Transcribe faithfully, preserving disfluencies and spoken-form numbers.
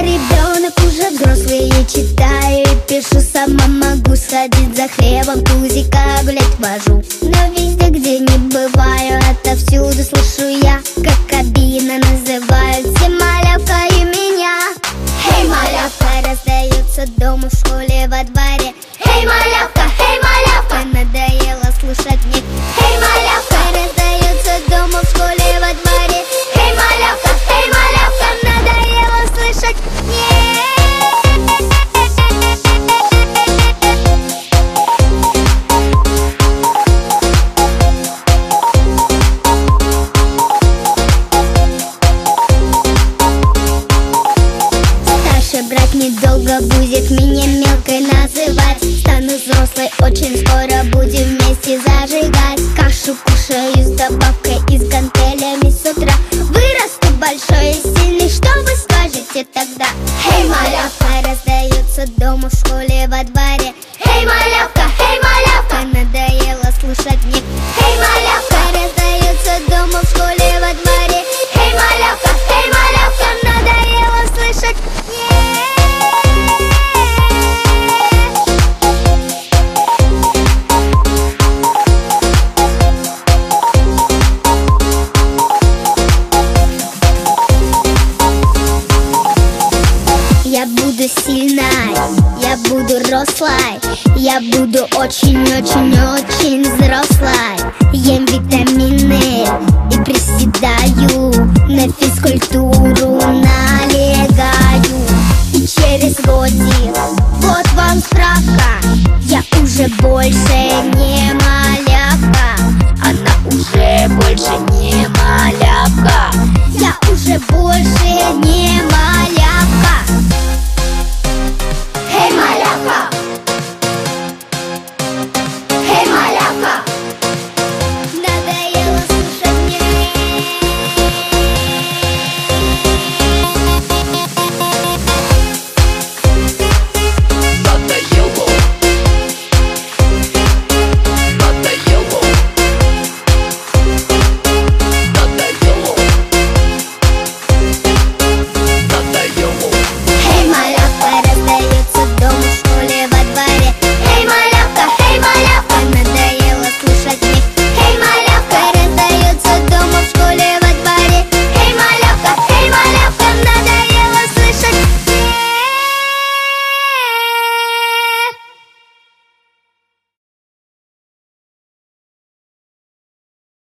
ребенок, уже взрослый, и читаю и пишу. Сама могу сходить за хлебом, тузика гулять вожу. Но везде, где не бываю, отовсюду слышу я, как обидно называют все малявкой меня. Эй, малявка, раздается дома, в школе, во дворе. Эй, малявка, эй, малявка, надоело слушать мне. Эй, малявка, раздается дома, в школе, во дворе. Эй, малявка, эй, малявка, надоело слышать мне. Брат недолго будет меня мелкой называть. Стану взрослой, очень скоро будем вместе зажигать. Кашу кушаю с добавкой и с гантелями с утра. Вырасту большой и сильный, что вы скажете тогда? Эй, малявка, раздается дома, в школе, во дворе. Эй, малявка, эй, малявка, надоело слушать мне. Эй, малявка, раздается дома, в школе, во дворе. Эй, малявка, эй, малявка, надоело слышать мне. Я буду сильной, я буду рослой, я буду очень-очень-очень взрослой. Ем витамины и приседаю на физкультуру на